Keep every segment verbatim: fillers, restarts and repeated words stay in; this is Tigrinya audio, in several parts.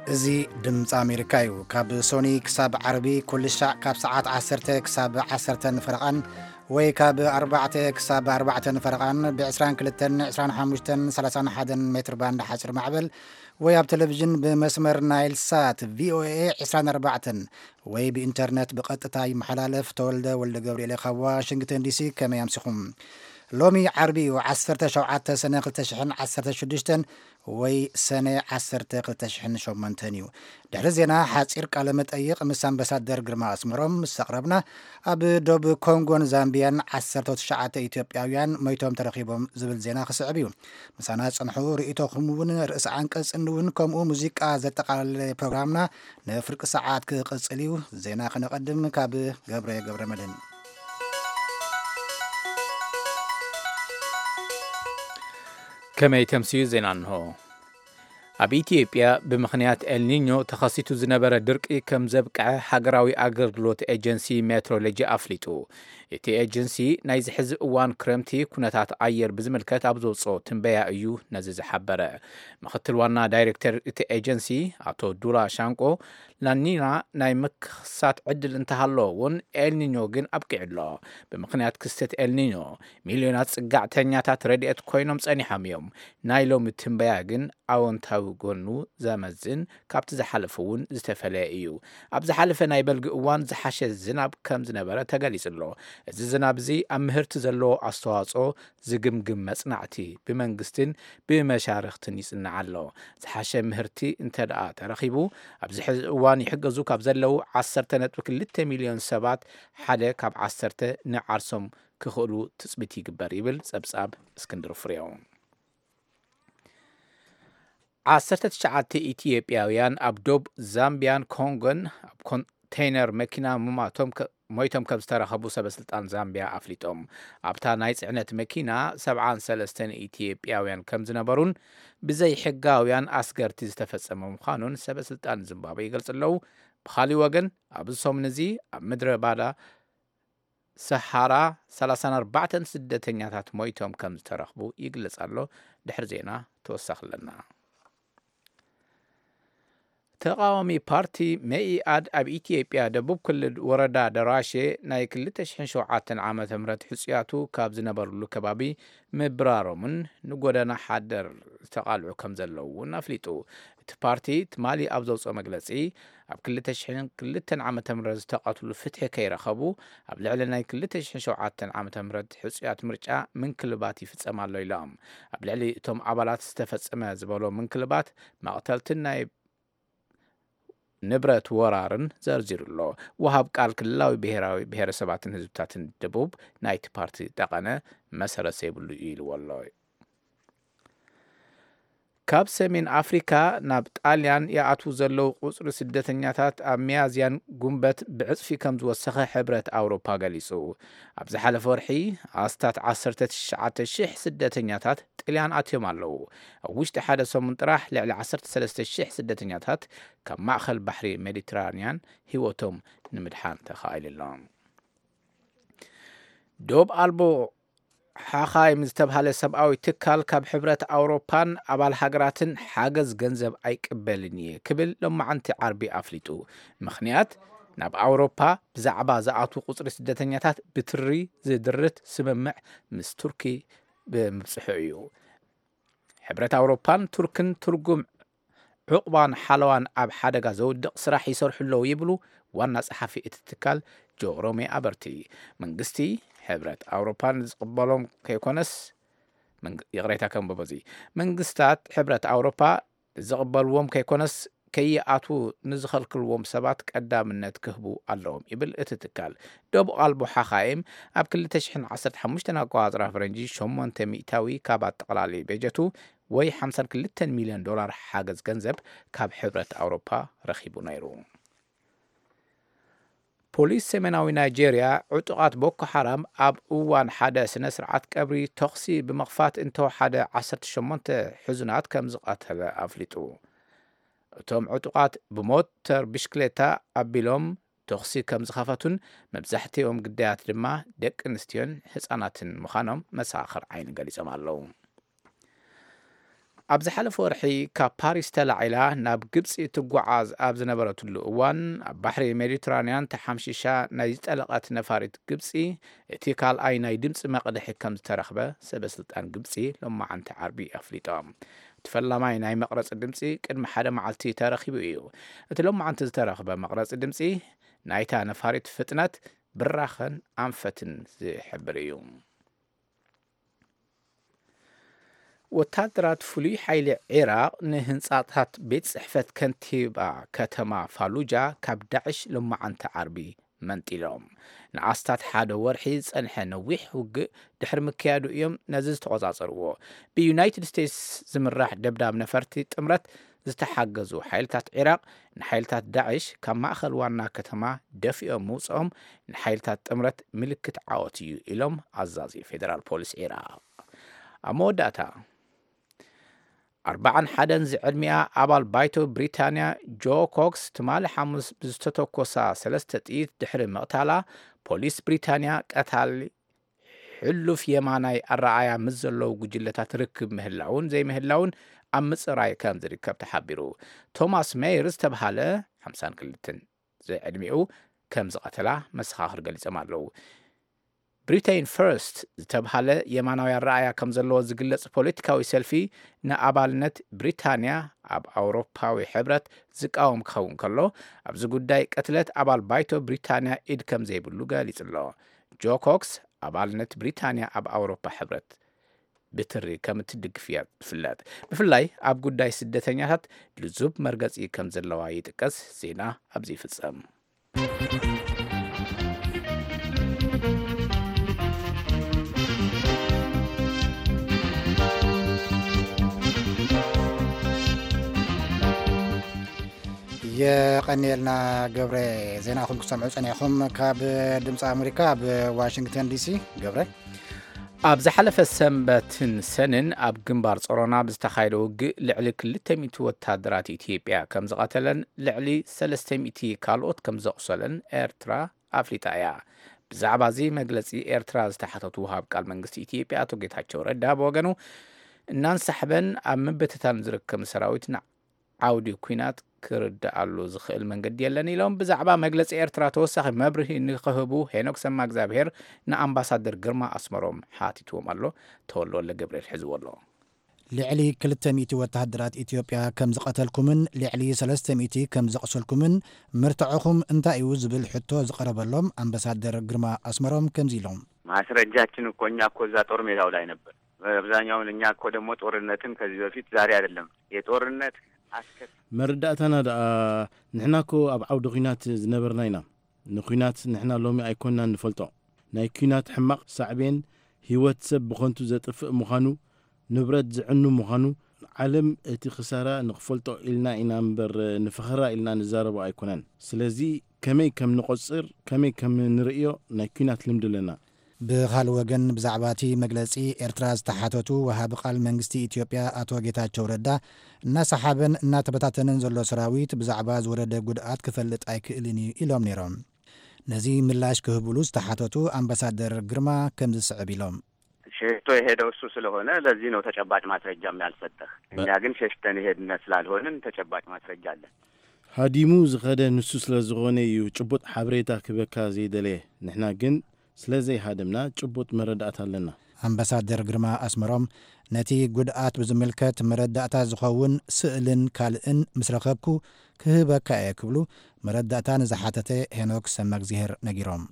እዚ ድምፂ ኣሜሪካ እዩ ካብ ሶኒ ክሳብ ዓረቢ ኩሉ ሻዕ ካብ ሰዓት ዓሰርተ ክሳብ ዓሰርተ ፈረቓን ወይ ካብ ኣርባዕተ ክሳብ ኣርባዕተ ፈረቓን ብ22 25 31 ሜትር ባንድ ሓፂር ማዕበል ወይ ኣብ ቴሌቪዥን ብመስመር ናይል ሳት ቪኦኤ عشرين أربعة ወይ ብኢንተርኔት ብቐጥታ ይመሓላለፍ ተወልደ ወልደ ገብርኤል ካብ ዋሽንግተን ዲሲ ከመይ ኣምሲኹም ሎሚ ዓርቢ عشرة شوعة سنة خلت شحن عشرة شدشتن ወይ ሰነ عشرة خلت شحن شومنتن እዩ ድሕሪ ዜና ሓፂር ቃለ መጠይቕ ምስ ኣምባሳደር ግርማ ኣስመሮም ምስ ኣቕረብና ኣብ ዶብ ኮንጎን ዛምቢያን عشرة وتسعة ኢትዮጵያውያን ሞይቶም ተረኺቦም ዝብል ዜና ክስዕብ እዩ ምሳና ጽንሑ ርእይቶኹም እውን ርእሲ አንቀጽ እንውን ከምኡ ሙዚቃ ዘጠቃለለ ፕሮግራምና ንፍርቂ ሰዓት ክቕጽል እዩ ዜና ክነቐድም ካብ ገብረ ገብረ መድህን كما تمسيو زينانهو ኣብ ኢትዮጵያ ብምኽንያት ኤልኒኞ ተኸሲቱ ዝነበረ ድርቂ ከም ዘብቅዐ ሃገራዊ ኣገልግሎት ኤጀንሲ ሜትሮሎጂ ኣፍሊጡ እቲ ኤጀንሲ ናይ ዝሕዚ እዋን ክረምቲ ኩነታት ኣየር ብዝምልከት ኣብ ዘውፅኦ ትንበያ እዩ ነዚ ዝሓበረ ምክትል ዋና ዳይሬክተር እቲ ኤጀንሲ ኣቶ ዱላ ሻንቆ ላኒና ናይ ምክሳት ዕድል እንተሃሎ እውን ኤልኒኞ ግን ኣብቂዕሎ ብምኽንያት ክስተት ኤልኒኞ ሚልዮናት ጽጋዕተኛታት ረድኤት ኮይኖም ጸኒሖም እዮም ናይ ሎሚ ትንበያ ግን ኣዎንታዊ ጎኑ ዘመዝን ካብቲ ዝሓለፈ እውን ዝተፈለየ እዩ ኣብ ዝሓለፈ ናይ በልጊ እዋን ዝሓሸ ዝናብ ከም ዝነበረ ተገሊጽሎ እዚ ዝናብ እዚ ኣብ ምህርቲ ዘለዎ ኣስተዋጽኦ ዝግምግም መጽናዕቲ ብመንግስትን ብመሻርክትን ይጽናዕ ኣሎ ዝሓሸ ምህርቲ እንተደኣ ተረኺቡ ኣብ ዝሕዚ እዋን ይሕገዙ ካብ ዘለው عشرة نقطة اثنين ሚልዮን ሰባት ሓደ ካብ عشرة ንዓርሶም ክኽእሉ ትጽቢት ይግበር ይብል ጸብጻብ እስክንድር ፍሬው عشرة تسعة ኢትዮጵያውያን ኣብ ዶብ ዛምቢያን ኮንጎን ኣብ ኮንቴይነር መኪና ሙማቶም ሞይቶም ከም ዝተረኸቡ ሰበስልጣን ዛምቢያ ኣፍሊጦም ኣብታ ናይ ጽዕነት መኪና سبعة وثلاثين ኢትዮጵያውያን ከም ዝነበሩን ብዘይ ሕጋውያን ኣስገርቲ ዝተፈጸመ ምዃኑን ሰበስልጣን ዚምባብዌ ይገልጽለው ብኻሊ ወገን ኣብ ሶምን እዚ ኣብ ምድረ ባዳ ሰሃራ ثلاثة وأربعة ስደተኛታት ሞይቶም ከም ዝተረኸቡ ይግለጽ ኣሎ ድሕሪ ዜና ተወሳኽለና ተቃዋሚ ፓርቲ መኢአድ ኣብ ኢትዮጵያ ደቡብ ክልል ወረዳ ደራሼ ናይ ሁለት ሺህ وسبعة ዓመተ ምህረት ሕጽያቱ ካብ ዝነበሩሉ ከባቢ ምብራሮምን ንጎደና ሓደር ተቃልዑ ከም ዘለው ናፍሊጡ እቲ ፓርቲ ትማሊ ኣብ ዘውፅኦ መግለጺ ኣብ ሁለት ሺህ وكلتا ዓመተ ምህረት ዝተቃትሉ ፍትሒ ከይረኸቡ ኣብ ልዕሊ ናይ ሁለት ሺህ وسبعة ዓመተ ምህረት ሕጽያት ምርጫ ምንክልባት ይፍጸማሎ ኢሎም ኣብ ልዕሊ እቶም ኣባላት ዝተፈጸመ ዝበሎ ምንክልባት መቕተልትን ናይ ንብረት ወራርን ዘርዚሩሎ ወሃብ ቃል ክልላዊ ብሔራዊ ብሔረሰባትን ህዝብታትን ደቡብ ናይቲ ፓርቲ ደቀነ መሰረት ዘይብሉ ኢልወሎ ካብ ሰሜን ኣፍሪካ ናብ ጣልያን ያኣቱ ዘለው ቁጽሪ ስደተኛታት ኣብ ሚያዝያን ጉንበት ብዕጽፊ ከም ዝወሰኸ ሕብረት ኣውሮፓ ገሊጹ ኣብ ዝሓለፈ ወርሒ ኣስታት عشرة وتسعة ሺህ ስደተኛታት ጣልያን ኣትዮም ኣለው ኣብ ውሽጢ ሓደ ሰሙን ጥራሕ ልዕሊ عشرة وثلاثين ሺህ ስደተኛታት ካብ ማእኸል ባሕሪ ሜዲትራንያን ህይወቶም ንምድሓን ተኻኢሎም ዶብ ኣልቦ ሓኻይ ምዝተብሃለ ሰብኣዊ ትካል ካብ ሕብረት ኣውሮፓን ኣባል ሃገራትን ሓገዝ ገንዘብ ኣይቅበልን እየ ክብል ሎማዓንቲ ዓርቢ ኣፍሊጡ ምኽንያት ናብ ኣውሮፓ ብዛዕባ ዝኣቱ ቁጽሪ ስደተኛታት ብትሪ ዝድርት ስምምዕ ምስ ቱርኪ ብምብጽሑ እዩ ሕብረት ኣውሮፓን ቱርክን ትርጉም ዕቁባን ሓለዋን ኣብ ሓደጋ ዘውድቕ ስራሕ ይሰርሑለው ይብሉ ዋና ጸሓፊ እቲ ትካል ጆሮሜ ኣበርቲ መንግስቲ ሕብረት ኣውሮፓን ዝቕበሎም ከይኮነስ ይቕሬታ ከም በበዚ መንግስታት ሕብረት ኣውሮፓ ዝቕበልዎም ከይኮነስ ከይኣቱ ንዝኸልክልዎም ሰባት ቀዳምነት ክህቡ ኣለዎም ይብል እቲ ትካል ዶብ ኣልቦ ሓኻይም ኣብ ሁለት ሺህ وخمسة عشر ኣቆጻጽራ ፈረንጂ ثمانية ሚእታዊ ካብ ኣጠቓላሊ በጀቱ ወይ خمسة وخمسين ሚልዮን ዶላር ሓገዝ ገንዘብ ካብ ሕብረት ኣውሮፓ ረኺቡ ነይሩ ፖሊስ ሰሜናዊ ናይጄሪያ ዕጡቃት ቦኮ ሓራም ኣብ እዋን ሓደ ስነ ስርዓት ቀብሪ ተኽሲ ብምኽፋት እንተወሓደ عشرة وثمانية ሕዙናት ከም ዝቐተለ ኣፍሊጡ እቶም ዕጡቃት ብሞተር ብሽክሌታ ኣቢሎም ተኽሲ ከም ዝኸፈቱን መብዛሕትኦም ግዳያት ድማ ደቂ ኣንስትዮን ህፃናትን ምዃኖም መሳኽር ዓይኒ ገሊጾም ኣለው ኣብ ዝሓለፈ ወርሒ ካብ ፓሪስ ተላዒላ ናብ ግብፂ ትጓዓዝ ኣብ ዝነበረትሉ እዋን ኣብ ባሕሪ ሜዲትራንያን ተሓምሺሻ ናይ ዝጠለቐት ነፋሪት ግብፂ እቲ ካልኣይ ናይ ድምፂ መቕድሒ ከም ዝተረኽበ ሰበስልጣን ግብፂ ሎማዓንቲ ዓርቢ ኣፍሊጦም። ተፈላማይ ናይ መቕረፂ ድምፂ ቅድሚ ሓደ መዓልቲ ተረኺቡ እዩ። እቲ ሎማዓንቲ ዝተረኽበ መቕረፂ ድምፂ ናይታ ነፋሪት ፍጥነት ብራኸን ኣንፈትን ዝሕብር እዩ። ወታደራት ፍሉይ ሓይሊ ኢራቅ ንህንጻታት ቤት ጽሕፈት ከንቲባ ከተማ ፋሉጃ ካብ ዳዕሽ ሎማዓንቲ ዓርቢ መንጢሎም። ንኣስታት ሓደ ወርሒ ጸንሐ ነዊሕ ውግእ ድሕሪ ምክያዱ እዮም ነዚ ዝተቆጻጸርዎ። ብዩናይትድ ስቴትስ ዝምራሕ ደብዳብ ነፈርቲ ጥምረት ዝተሓገዙ ሓይልታት ኢራቅ ንሓይልታት ዳዕሽ ካብ ማእኸል ዋና ከተማ ደፊኦም ምውፅኦም ንሓይልታት ጥምረት ምልክት ዓወት እዩ ኢሎም ኣዛዚ ፌደራል ፖሊስ ኢራቅ። ኣብ መወዳእታ ኣርባዓን ሓደን ዝዕድሚያ ኣባል ባይቶ ብሪታንያ ጆ ኮክስ ትማሊ ሓሙስ ብዝተተኮሳ ሰለስተ ጥይት ድሕሪ ምቕታላ ፖሊስ ብሪታንያ ቀታሊ ሕሉፍ የማናይ ኣረኣያ ምስ ዘለዉ ጉጅለታት ርክብ ምህላውን ዘይምህላውን ኣብ ምጽራይ ከም ዝርከብ ተሓቢሩ። ቶማስ ሜይር ዝተባሃለ ሓምሳን ክልተን ዝዕድሚኡ ከም ዝቐተላ መሰኻኽር ገሊፆም ኣለዉ። ብሪቴን ፈርስት ዝተባሃለ የማናዊ ኣረኣያ ከም ዘለዎ ዝግለጽ ፖለቲካዊ ሰልፊ ንኣባልነት ብሪታንያ ኣብ ኣውሮፓዊ ሕብረት ዝቃወም ክኸውን ከሎ ኣብዚ ጉዳይ ቀትለት ኣባል ባይቶ ብሪታንያ ኢድ ከም ዘይብሉ ገሊጹ ኣሎ። ጆ ኮክስ ኣባልነት ብሪታንያ ኣብ ኣውሮፓ ሕብረት ብትሪ ከም እትድግፍ እያ ትፍለጥ። ብፍላይ ኣብ ጉዳይ ስደተኛታት ልዙብ መርገፂ ከም ዘለዋ ይጥቀስ። ዜና ኣብዚ ይፍጸም። የቀኒልና ገብረ ዜናኹም ክሰምዑ ጸኒዕኹም ካብ ድምፂ ኣሜሪካ ኣብ ዋሽንግተን ዲሲ። ገብረ ኣብ ዝሓለፈ ሰንበትን ሰንን ኣብ ግንባር ጾሮና ብዝተኻየደ ውግእ ልዕሊ ክልተ ሚእቲ ወታደራት ኢትዮጵያ ከም ዝቐተለን ልዕሊ ሰለስተ ሚእቲ ካልኦት ከም ዘቑሰለን ኤርትራ ኣፍሊጣ እያ። ብዛዕባ እዚ መግለፂ ኤርትራ ዝተሓተቱ ውሃብ ቃል መንግስቲ ኢትዮጵያ ኣቶ ጌታቸው ረዳ ብወገኑ እናንሳሕበን ኣብ ምብትታን ዝርከብ ሰራዊት ዓውዲ ኩናት ክርዳኣሉ ዝኽእል መንገዲ የለን ኢሎም ብዛዕባ መግለፂ ኤርትራ ተወሳኺ መብርሂ ንክህቡ ሄኖክ ሰማእግዚኣብሔር ንኣምባሳደር ግርማ ኣስመሮም ሓቲትዎም ኣሎ። ተወልወለ ገብርኤል ሒዝዎ ኣሎ። ልዕሊ ክልተ ሚእቲ ወታደራት ኢትዮጵያ ከም ዝቐተልኩምን ልዕሊ ሰለስተ ሚእቲ ከም ዘቕሰልኩምን ምርትዕኹም እንታይ እዩ ዝብል ሕቶ ዝቐረበሎም ኣምባሳደር ግርማ ኣስመሮም ከምዚ ኢሎም ማስረጃችን እኮ እኛ እኮ እዛ ጦር ሜዳው ላይ ነበር። አብዛኛውን እኛ እኮ ደግሞ ጦርነትን ከዚህ በፊት ዛሬ አይደለም የጦርነት መርዳእታና ደኣ ንሕና ኮ ኣብ ዓውዲ ኩናት ዝነበርና ኢና። ንኩናት ንሕና ሎሚ ኣይኮንና ንፈልጦ። ናይ ኩናት ሕማቕ ሳዕቤን ህይወት ሰብ ብኾንቱ ዘጥፍእ ምዃኑ ንብረት ዝዕኑ ምዃኑ ዓለም እቲ ክሳራ ንኽፈልጦ ኢልና ኢና እምበር ንፍኸራ ኢልና ንዛረቦ ኣይኮነን። ስለዚ ከመይ ከም ንቆፅር ከመይ ከም ንርእዮ ናይ ኩናት ልምዲ ኣለና። ብኻልእ ወገን ብዛዕባ እቲ መግለፂ ኤርትራ ዝተሓተቱ ወሃቢ ቃል መንግስቲ ኢትዮጵያ ኣቶ ጌታቸው ረዳ እናሰሓበን እናተበታተንን ዘሎ ሰራዊት ብዛዕባ ዝወረደ ጉድኣት ክፈልጥ ኣይክእልን እዩ ኢሎም ነይሮም። ነዚ ምላሽ ክህብሉ ዝተሓተቱ ኣምባሳደር ግርማ ከም ዝስዕብ ኢሎም ሸሽቶ የሄደው እሱ ስለሆነ ለዚህ ነው ተጨባጭ ማስረጃም ያልሰጠህ። እኛ ግን ሸሽተን የሄድን ስላልሆንን ተጨባጭ ማስረጃ አለን። ሃዲሙ ዝኸደ ንሱ ስለዝኾነ እዩ ጭቡጥ ሓበሬታ ክበካ ዘይደለየ። ንሕና ግን ስለዘይ ሃደምና ጭቡጥ መረዳእታ ኣለና። ኣምባሳደር ግርማ ኣስመሮም ነቲ ጉድኣት ብዝምልከት መረዳእታ ዝኸውን ስእልን ካልእን ምስ ረኸብኩ ክህበካ እየ ክብሉ መረዳእታ ንዝሓተተ ሄኖክ ሰማእግዚኣብሔር ነጊሮም።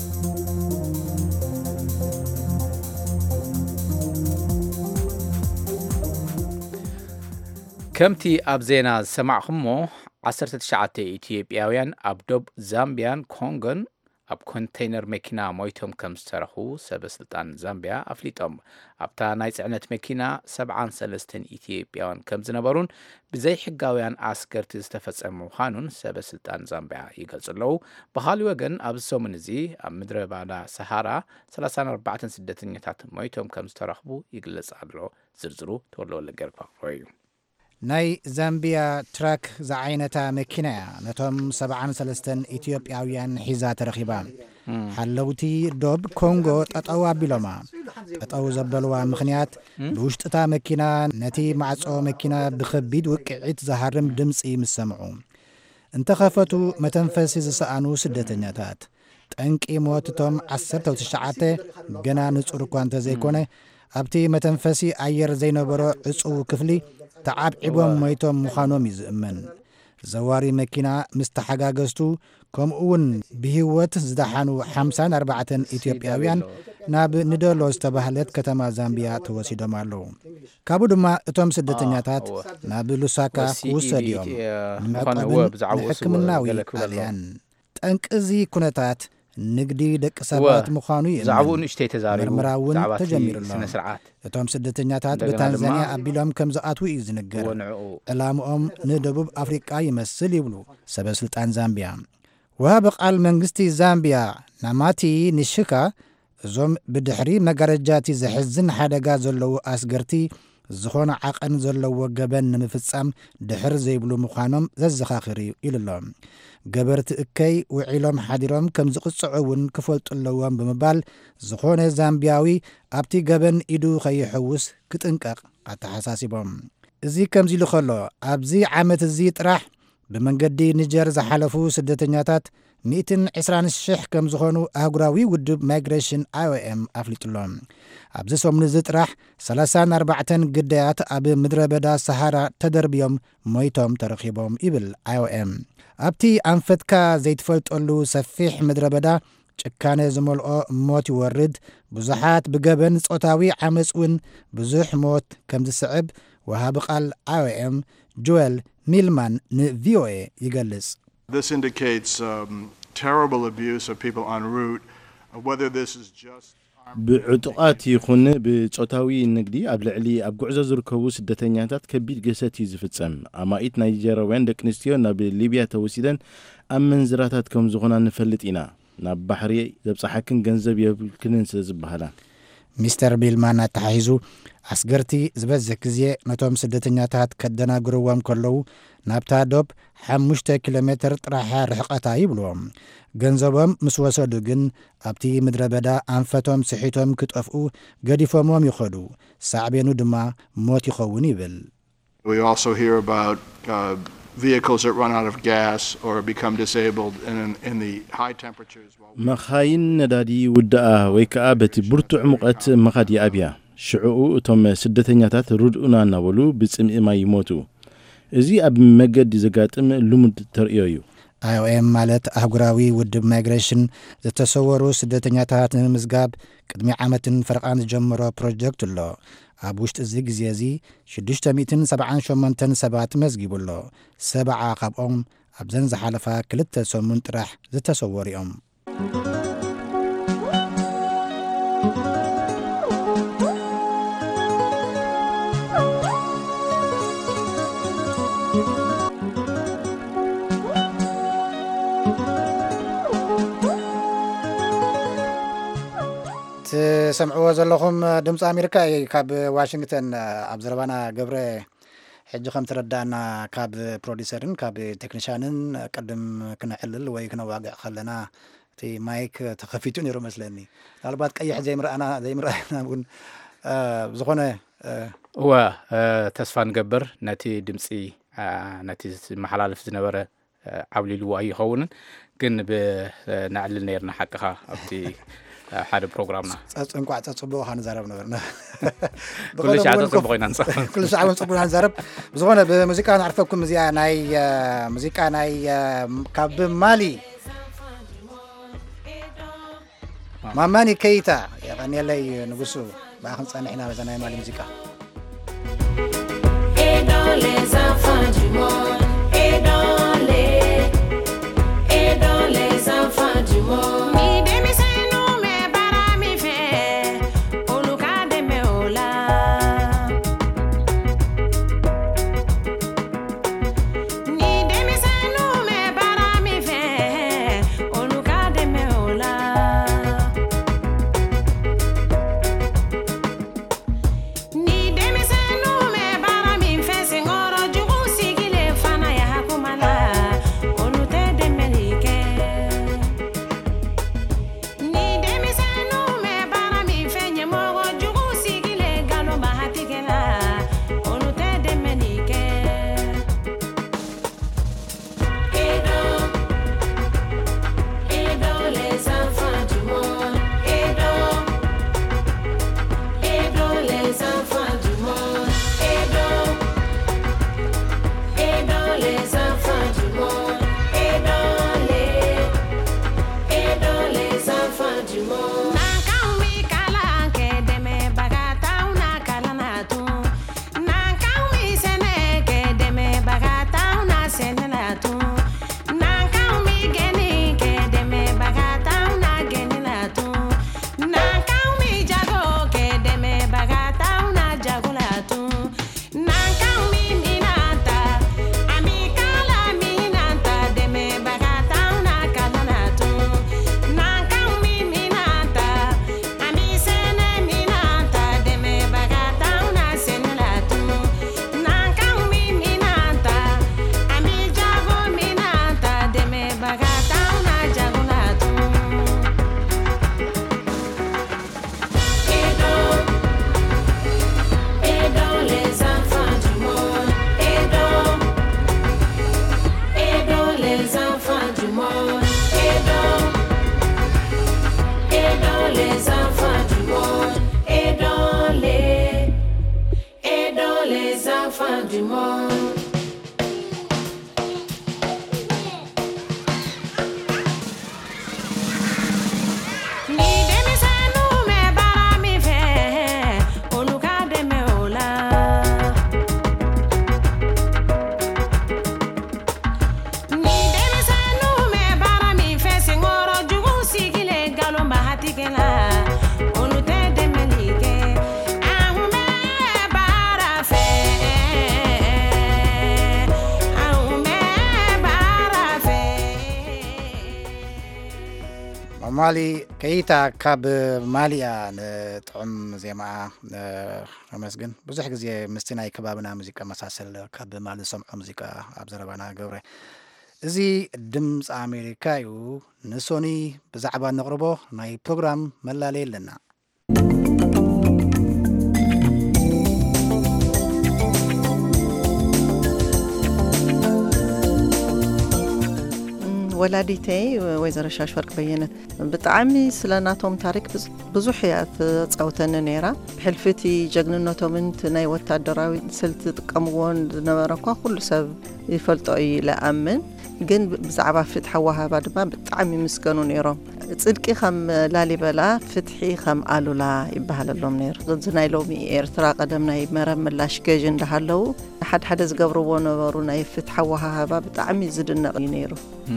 ከምቲ ኣብ ዜና ዝሰማዕኹሞ ዓሰርተ ትሽዓተ ኢትዮጵያውያን ኣብ ዶብ ዛምቢያን ኮንጎን ኣብ ኮንቴይነር መኪና ሞይቶም ከም ዝተረኹ ሰበስልጣን ዛምቢያ ኣፍሊጦም። ኣብታ ናይ ጽዕነት መኪና ሰብዓን ሰለስተን ኢትዮጵያውያን ከም ዝነበሩን ብዘይ ሕጋውያን ኣስገርቲ ዝተፈጸመ ምዃኑን ሰበስልጣን ዛምቢያ ይገልጹ ኣለዉ። ብኻልእ ወገን ኣብ ሰሙን እዚ ኣብ ምድረ ባዳ ሰሃራ ሰላሳን ኣርባዕተን ስደተኛታት ሞይቶም ከም ዝተረኽቡ ይግለጽ ኣሎ። ዝርዝሩ ተወልወለ ገርፋ እዩ። ናይ ዛምቢያ ትራክ ዝዓይነታ መኪና ነቶም ሰብዓን ሰለስተን ኢትዮጵያውያን ሒዛ ተረኺባ ሓለውቲ ዶብ ኮንጎ ጠጠው ኣቢሎማ ጠጠው ዘበልዋ ምኽንያት ብውሽጥታ መኪና ነቲ ማዕጾ መኪና ብኸቢድ ውቅዒት ዝሃርም ድምፂ ምስ ሰምዑ እንተኸፈቱ መተንፈሲ ዝሰኣኑ ስደተኛታት ጠንቂ ሞትቶም ዓሰርተ ትሽዓተ ገና ንጹር እኳ እንተዘይኮነ ኣብቲ መተንፈሲ ኣየር ዘይነበሮ ዕጹው ክፍሊ ተዓብዒቦም ሞይቶም ምዃኖም ይዝእመን ዘዋሪ መኪና ምስ ተሓጋገዝቱ ከምኡውን ብህይወት ዝደሓኑ ሓምሳን ኣርባዕተን ኢትዮጵያውያን ናብ ንደሎ ዝተባህለት ከተማ ዛምቢያ ተወሲዶም ኣለዉ ካብኡ ድማ እቶም ስደተኛታት ናብ ሉሳካ ክውሰድዮም ንምዕቃብን ንሕክምናዊ ጣልያን ጠንቅዚ ኩነታት ንግዲ ደቂ ሰባት ምዃኑ ዛዕባኡ ንእሽተይ ተዛሪቡ ምርመራውን ተጀሚሩሎም እቶም ስደተኛታት ብታንዛንያ ኣቢሎም ከም ዝኣትዉ እዩ ዝንገር ዕላምኦም ንደቡብ ኣፍሪቃ ይመስል ይብሉ ሰበስልጣን ዛምቢያ ወሃቢ ቃል መንግስቲ ዛምቢያ ናማቲ ንሽካ እዞም ብድሕሪ መጋረጃቲ ዝሕዝን ሓደጋ ዘለዉ ኣስገርቲ ዝኾነ ዓቐን ዘለዎ ገበን ንምፍጻም ድሕር ዘይብሉ ምዃኖም ዘዘኻኽር ኢሉሎም ገበርቲ እከይ ውዒሎም ሓዲሮም ከም ዝቕጽዑ እውን ክፈልጡ ኣለዎም ብምባል ዝኾነ ዛምቢያዊ ኣብቲ ገበን ኢዱ ኸይሕውስ ክጥንቀቕ ኣተሓሳሲቦም እዚ ከምዚ ኢሉ ኸሎ ኣብዚ ዓመት እዚ ጥራሕ ብመንገዲ ኒጀር ዝሓለፉ ስደተኛታት مئة وعشرين شح كم زخونو أهجراوي ودب مايغريشن آي أو إم أفليتلهم أبز سومن زتراح ثلاثة أربعة قديات أب مدربدا سهارة تدربيهم ميتهم ترخيبهم إبل آي أو إم أبتي أنفتكا زيت فلت أولو سفيح مدربدا كان زملء موت يورد بزحات بجبن صوتاوي عمسون بزح موت كم صعب وهاب قال آي أو إم جويل ميلمان في أو إي يجلس. This indicates um, terrible abuse of people en route. Whether this is just بعطقات يخون بصوتاوي النقدي قبل علي ابو عزا زركبو سدتنياتات كبير جساتي زفصم امايت نيجيريان دقنستيو بليبيا توسيدن ام منزراتات كم زغنا نفلطينا ناب بحري زبصحكن ገንዘብ يبكنن ስለዝبهلا ሚስተር ቢልማን ተሓይዙ አስገርቲ ዝበዝሕ ግዜ ነቶም ስደተኛታት ከደናግሩዎም ከለው ናብታ ዶብ ሓሙሽተ ኪሎ ሜትር ጥራሕ ርሕቀታ ይብሎም ገንዘቦም ምስ ወሰዱ ግን ኣብቲ ምድረ በዳ አንፈቶም ስሒቶም ክጠፍኡ ገዲፎሞም ይኸዱ ሳዕቤኑ ድማ ሞት ይኸውን ይብል We also hear about uh, vehicles that run out of gas or become disabled in in the high temperatures مخاين ندادي ودا ويكا بتي برتع مقت مخدي ابيا شعو اتم سدتنياتات ردኡና ናበሉ ብጽምኢ ማይ ይሞቱ እዚ ኣብ መገዲ ዘጋጥም ልሙድ ተርእዮ آي أو إم ማለት አህጉራዊ ውድብ ማይግሬሽን ዝተሰወሩ ስደተኛታት ንምዝጋብ ቅድሚ ዓመትን ፈርቃን ጀምሮ ፕሮጀክት ኣሎ ኣብ ውሽጢ እዚ ግዜ እዚ ሽዱሽተ ሚእቲ ሰብዓን ሸሞንተ ሰባት መዝጊቡሎ ሰብዓ ካብኦም ኣብዘን ዝሓለፋ ክልተ ሰሙን ጥራሕ ዝተሰወሩ እዮም سمعوا زلهم دمس أمريكا كاب واشنطن أبزربانا قبر حج خم تردانا كاب بروديسرن كاب تكنيشانن قدم كنا حلل ويكنا واقع خلنا تي مايك تخفيتون يرو مثلني طالبات اي حد زي مرأنا زي مرأنا بقول زغونه هو تسفان قبر نتي دمسي نتي محلال في زنبره عولي لو اي خونن كن بنعلل نيرنا حقها ابتي حاد بروجرامنا انكو تصبوا خان زرب نبرنا كل شيء تصبوا غينا نصف كل شيء تصبوا نزرب بزغونه بموسيقى نعرفكم مزيان ناي موسيقى ناي كاب مالي ماماني كيتا يعني لي نقصو باخن صنعنا بزنا مالي موسيقى et dans les enfants du monde et dans les et dans les enfants du monde Ni demisenu me bara min fesi ngoro مالي كيتا كاب ماليا نطعم زي ما مسجن بزح غزي مستناي كبابنا موسيقى مساسل كاب مالي سمع موسيقى ابزربانا غبره ازي دمص امريكايو نسوني بزعبا نقربو ناي بروجرام ملالي لنا ولاديتي ويزر شاش فرق بينت بتعمي سلاناتهم تاريخ بزح يا تصوتن نيرا حلفتي جغننتهم انت ناي وتادراوي سلت تقمون نبركو كل سب يفلطو يلامن ግን ብዛዕባ ፍትሕ ወሃባ ድማ ብጣዕሚ ምስገኑ ነይሮም ጽድቂ ከም ላሊበላ ፍትሒ ከም ኣሉላ ይባሃለሎም ነይሩ ዝናይ ሎሚ ኤርትራ ቀደም ናይ መረብ ምላሽ ገዥ እንዳሃለው ሓደ ሓደ ዝገብርዎ ነበሩ ናይ ፍትሕ ወሃባ ብጣዕሚ ዝድነቕ ነይሩ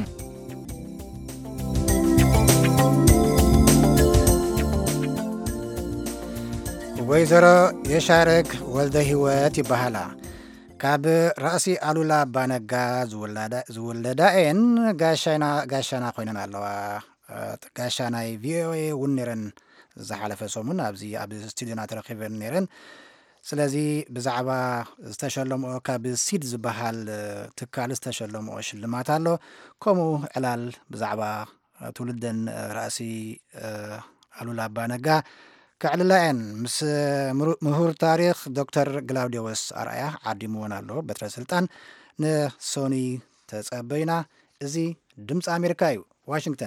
ወይዘሮ የሻረግ ወልደ ህይወት ይባሃላ ካብ ራእሲ ኣሉላ ባነጋ ዝወለዳ ዝወለዳን ጋሻና ጋሻና ኮይነን ኣለዋ ጋሻናይ ቪኦኤ ውንነረን ዝሓለፈ ሰሙን ኣብዚ ኣብ ስቱዲዮና ተረኺበን ነረን ስለዚ ብዛዕባ ዝተሸለሙ ካብ ሲድ ዝበሃል ትካል ዝተሸለሙ ሽልማት ኣሎ ከምኡ ዕላል ብዛዕባ ትውልደን ራእሲ ኣሉላ ባነጋ كعللان مس مهور تاريخ دكتور غلاوديوس أرأيه عديمون الله بتر سلطان نسوني تسابينا زي دمس أمريكايو واشنطن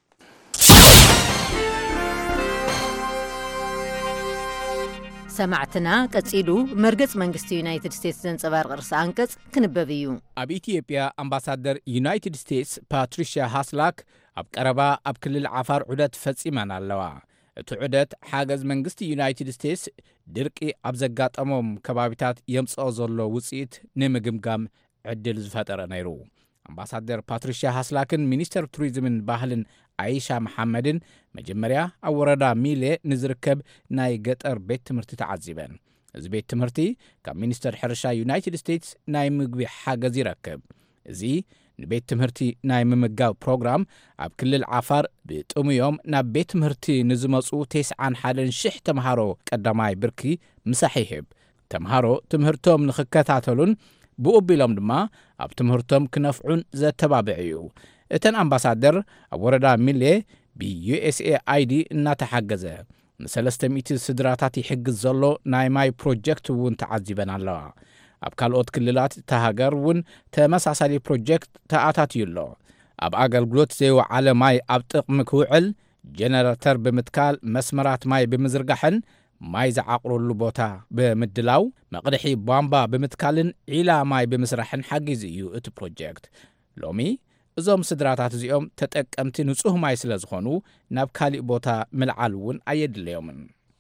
سمعتنا كتسيلو مرقص منغستي يونايتد ستيتس زنصبار قرص أنقص كنببيو أب إثيوبيا أمباسادر يونايتد ستيتس باتريشيا هاسلاك أب قربا أب كل العفار عدد فصيمان اللوا تعدت حاجز منغست يونايتد ستيتس درقي ابزغات امم كبابيتات يمصو زلو وصيت نمغمغام عدل زفطر نيرو امباسادر باتريشيا هاسلاكن مينستر توريزمن باهلن عائشة محمدن مجمريا اوردا ميلي نزركب ناي غطر بيت تمرتي تعذبن از بيت تمرتي كمينستر حرشا يونايتد ستيتس ناي مغبي حاجز يركب زي نبيت تمهرتي ناي ممغاو بروجرام اب كل العفار بطميوم ناب بيت تمهرتي نزمصو تسعة حالن شح تمهارو قدماي بركي مسحيهب تمهارو تمهرتهم نخكتاتلون بوبيلوم دما اب تمهرتهم كنفعون زتبابعيو اتن امباسادر اوردا ميلي بي يو اس اي اي دي ناتحجزه نسلسته ميت سدراتات يحجز زلو ناي ماي بروجكت وون تعذبن الله اب كالوت كللات تهاجرون تمساسالي بروجكت تاعتات يلو اب اغلغلوت زيو على ماي اب طقم كوعل جنراتر بمتكال مسمرات ماي بمزرغحن ماي زعقرولو بوتا بمدلاو مقدحي بامبا بمتكالن عيلا ماي بمسرحن حجزيو ات بروجكت لومي ازوم سدراتات زيوم تتقمتي نصوح ماي سلازخونو ناب كالي بوتا ملعالون ايدليومن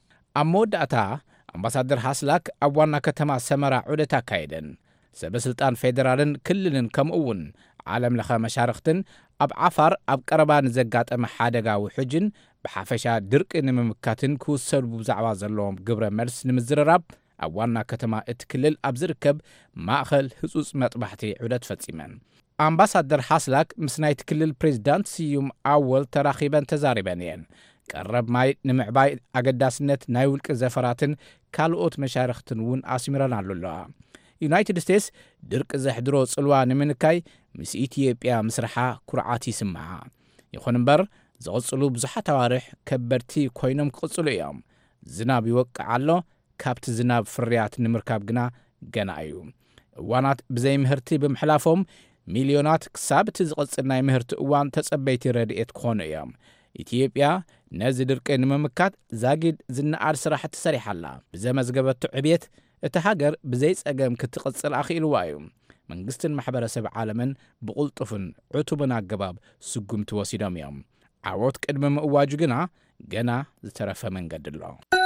اموداتا امباسادر هاسلاك أبوانا كتما سمرا عودتا كايدن سبسلطان فيدرالن كللن كمؤون عالم لخا مشارختن أب عفر أب قربان زقات أم حادقا وحجن بحافشا درق نممكاتن كو سلبو بزعوا زلوم قبر مرس نمزرراب أبوانا كتما اتكلل أبزركب ماخل حسوس مطبحتي عودت فتسيمن امباسادر هاسلاك مسنايت كلل بريزدانت سيوم أول تراخيبان تزاربانيين قرب ماي نمعباي أقداسنت نايولك زفراتن كالوت مشارختن ون آسميران اللولا يونايتد ستيتس درك زحدرو صلوا نمنكاي مس إثيوبيا مسرحة كرعاتي سمعها يخوننبر زغصلو بزحة توارح كبرتي كوينم قصلو يوم زناب يوقع علو كابت زناب فريات نمركاب جنا جنا أيو وانات بزي مهرتي بمحلافهم مليونات كسابت زغصلنا مهرت وان تسبيتي رديت كونو يوم ኢትዮጵያ ነዚ ድርቅ ንምምካት ዛጊድ ዝናኣር ስራሕ ትሰሪሓላ ብዘመዝገበቱ ዕብየት እቲ ሃገር ብዘይ ጸገም ክትቕጽል ኣኽኢልዋ እዩ መንግስትን ማሕበረሰብ ዓለምን ብቁልጡፍን ዕቱብን ኣገባብ ስጉምቲ ወሲዶም እዮም ዓወት ቅድሚ ምእዋጁ ግና ገና ዝተረፈ መንገዲ ኣሎ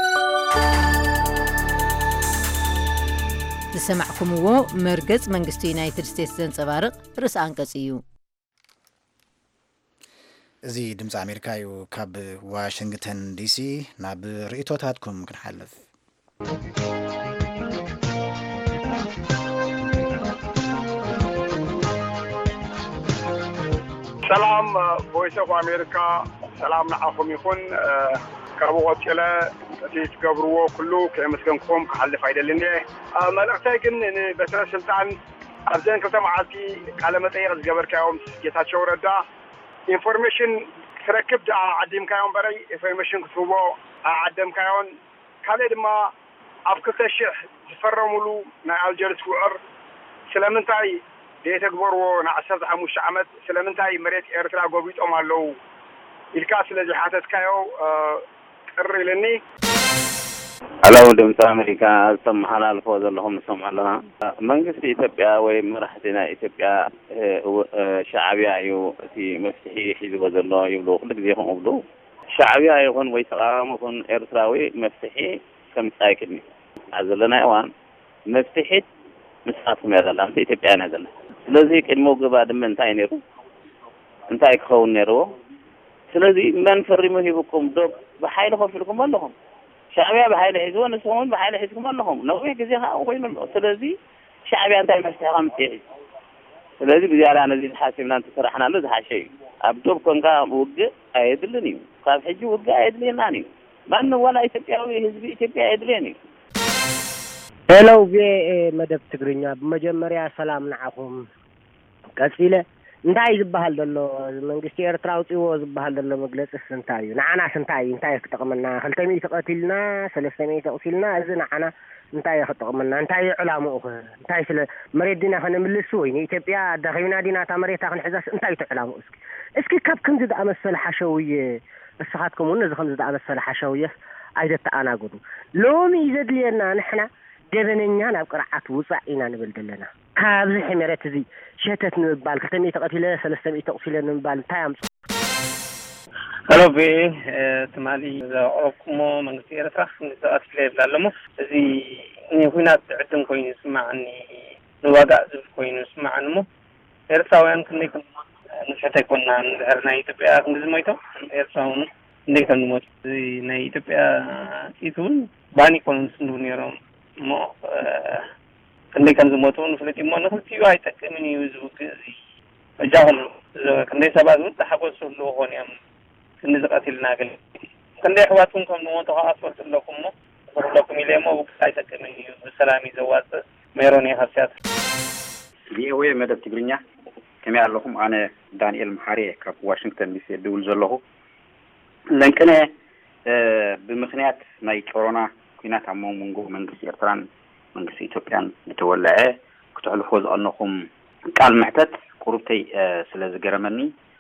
ዝሰማዕኩምዎ መርገጽ መንግስቲ ዩናይትድ ስቴትስ ዘንጸባርቕ ርእሰ አንቀጽ እዩ እዚ ድምፂ ኣሜሪካ እዩ ካብ ዋሽንግተን ዲሲ ናብ ርእቶታትኩም ክንሓልፍ ሰላም ቮይስ ኦፍ ኣሜሪካ سلام نعاكم يكون كابوات إلى تجبروا كله كمسكنكم كحل فايدة لنا ما نحتاج إن بس سلطان أبداً كلام عادي كلامة أي غز جبر كيوم يتشاور دا information تركب دا عدم كيوم بري information كتبوا عدم كيوم كله ما أفكر تشح تفرموا نا الجلس وعر سلامنتاي يتجبروا نا عشرة عموش عمد سلامنتاي مريت إرتلا قبيت أمالو الكاس الذي حدث كيو قرر لني على ودمت أمريكا سمعنا الفوز اللهم سمع لنا منقص إثيوبيا ومرحتنا إثيوبيا شعبيا يو في مفتحي حزب الله يبلغ لك ذيهم أبلو شعبيا يكون ويسلام يكون إرتراوي مفتحي كم سايكني عزلنا يوان مفتحي مسافم هذا الآن في إثيوبيا نزل لذلك الموقف بعد من تاينيرو انتاي كون نيرو ስለዚህ ማን ፈሪሙ ይብኩም ዶ በኃይል ሆፍልኩም አለሁም ሻዕቢያ በኃይል ሄዞን ሰውን በኃይል ሄዝኩም አለሁም ነው ይግዜ ها ወይ ነው ስለዚህ ሻዕቢያ እንታይ መስታራም ጤ ስለዚህ ቢያላ ነዚህ ተሐሲብና ተሰራحنا ነው ዘሐሸይ አብዶብ ኮንካ ወግ አይድልኒ ካብ ሕጂ ወግ አይድልናኒ ማን ወላ ኢትዮጵያዊ ህዝብ ኢትዮጵያ አይድልኒ ሄሎ መደብ ትግርኛ በመጀመሪያ ሰላም ናዓኩም ቀጽለ እንታይ ዝበሃል ደሎ መንግስቲ ኤርትራ ውፅዎ ዝበሃል ደሎ መግለጽ ስንታይ ንዓና ስንታይ እንታይ ክጠቅመና ክልተ ሚእቲ ተቀቲልና ሰለስተ ሚእቲ ተቀቲልና እዚ ንዓና እንታይ ክጠቅመና እንታይ ዕላማኡ እንታይ ስለ መሬት ዲና ከነምልስ ወይ ኢትዮጵያ ዳኺብና ዲና ታ መሬታ ክንሕዛስ እንታይ ዕላማኡ እስኪ እስኪ ካብ ክንዚ ዳመሰለ ሓሸውየ እስኻትኩም ወን እዚ ከምዚ ዳመሰለ ሓሸውየ አይደት አናጉዱ ሎሚ ይዘድልየና ንሕና ደበነኛ ናብ ቅርዓት ውፃእ ኢና ንብል ደለና ካብዚ ሕመረት እዚ ሸተት ንባል ከተሜ ተቀቲለ ሰለስተ ሚእቲ ተቀቲለ ንባል ታያምጽ ሄሎ ቤ ተማሊ ዘኦኩሞ መንግስት ኤርትራ ንተቀቲለ ይብላለሙ እዚ ንሁናት ዕድም ኮይኑ ስማዕኒ ንዋጋእ ዝብ ኮይኑ ስማዕንሞ ኤርትራውያን ክንደይ ንፈተ ኮና ንህርና ኢትዮጵያ ክንዝሞይቶ ኤርትራውን እንዴ ከምንሞት እዚ ናይ ኢትዮጵያ ኢቱን ባኒ ኮንስ ንዱኒሮም ሞ كندي كان زموتون فلتي ما نخلتي واي تكمني وزوك زي جاهم كندي سبعة زوج تحقق سلوا هونيام كندي زقاتيلنا قال كندي حواتهم كم نموت هاسفرت لكم مو لكم إلى ما وكاي تكمني بسلامي زوات ميروني هاسيات ليه هو مدة تقولنيا كم يعلقهم أنا دانيال محاري كاب واشنطن دي سي دول زلهم لكن بمخنيات ناي كورونا كنا تعمو منجو من كسيرتران መንግስት ኢትዮጵያን ተወላዐ ክትዕልፎ ዘአነኹም ቃል ምሕተት ቁርብተይ ስለዝገረመኒ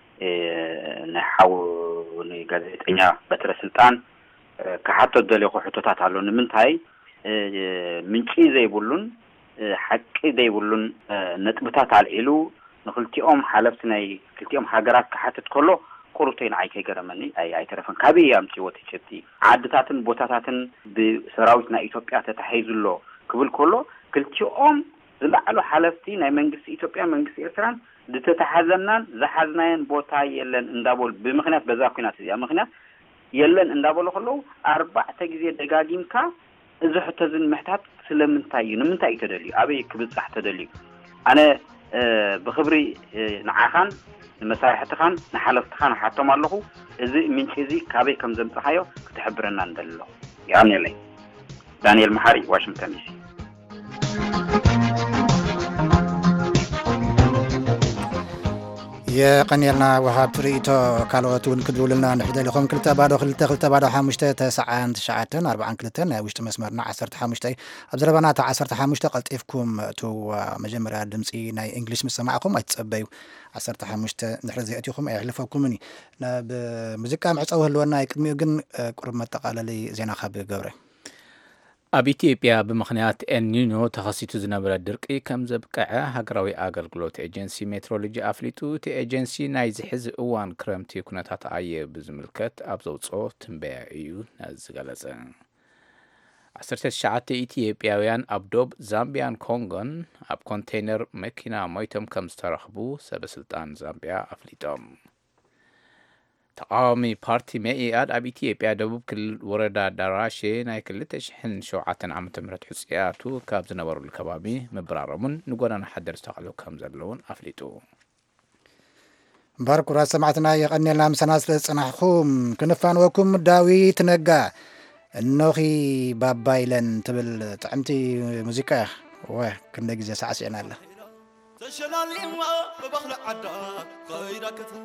ንሓው ንጋዜጠኛ በትረ ስልጣን ከሓቶ ደልኹ ሕቶታት አሎ ንምንታይ ምንጪ ዘይብሉን ሓቂ ዘይብሉን ነጥብታት አልዒሉ ንክልቲኦም ሓለፍቲ ናይ ክልቲኦም ሃገራት ከሓትት ከሎ ቁርብተይ ንዓይ ከይገረመኒ አይ አይተረፈን ካበይ ያምጪወት ይችቲ ዓድታትን ቦታታትን ብሰራዊት ናይ ኢትዮጵያ ተተሓይዙሎ كبل كله كلتيوم زلعلو حالفتي ناي منجس إثيوبيا منجس إسرائيل دتتحزنان زحزناين بوتاي يلن اندابول بمخنيات بزاكينات يا مخنيات يلن اندابول كله أربع تجزية دقاقيمكا إذا حتزن محتاج سلمنتاي نمنتاي تدلي أبي كبصح تدلي أنا بخبري نعاخان مساحتخان نحلفتخان حتى مالله إذا من شيء كابي كم زمتحيو تحبرنا ندلله يعني لي دانيال محاري واشنطن دي سي يا قنيلنا وهاب تريتو كالوتون كدولنا نحدى لكم كلتا بادو كلتا كلتا بادو حامشتا تسعان تشعاتن أربعان كلتن وشت مسمرنا عسرت حامشتا أبزربانا تا عسرت حامشتا قلت إفكم تو مجمرة دمسي ناي إنجليش مسمعكم أتسبيو عسرت حامشتا نحرزي أتيكم أيحلفوكم مني بمزيكا معصوه اللوانا يكدميو جن قرب متقال لي زينا خابي قبري ኣብ ኢትዮጵያ ብምኽንያት ኤልኒኖ ተኸሲቱ ዝነበረ ድርቂ ከም ዘብቅዐ ሃገራዊ ኣገልግሎት ኤጀንሲ ሜትሮሎጂ ኣፍሊጡ እቲ ኤጀንሲ ናይ ዝሕዚ እዋን ክረምቲ ኩነታት ኣየር ብዝምልከት ኣብ ዘውፅኦ ትንበያ እዩ ዝገለጸ ዓሰርተ ትሽዓተ ኢትዮጵያውያን ኣብ ዶብ ዛምቢያን ኮንጎን ኣብ ኮንቴይነር መኪና ሞይቶም ከም ዝተረኽቡ ሰበስልጣን ዛምቢያ ኣፍሊጦም ተቃዋሚ ፓርቲ መኢአድ ኣብ ኢትዮጵያ ደቡብ ክልል ወረዳ ዳራሼ ናይ ክልተ ሽሕን ሸውዓተን ዓመተ ምህረት ሕጽያቱ ካብ ዝነበሩሉ ከባቢ ምብራረሙን ንጎዳና ሓደር ዝተቃለሉ ከም ዘለውን ኣፍሊጡ ባርኩራት ሰማዕትና የቀኒልና ምሰና ስለ ጽናሕኩም ክንፋንወኩም ዳዊት ነጋ እኖኺ ባባይለን ትብል ጥዕምቲ ሙዚቃ ወ ክንደ ግዜ ሳዕስዕና ኣላ ተሸላሊማ በበኽሊ ዓዳ ኸይዳ ከተማ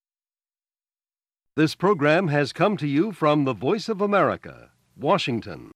This program has come to you from the Voice of America, Washington.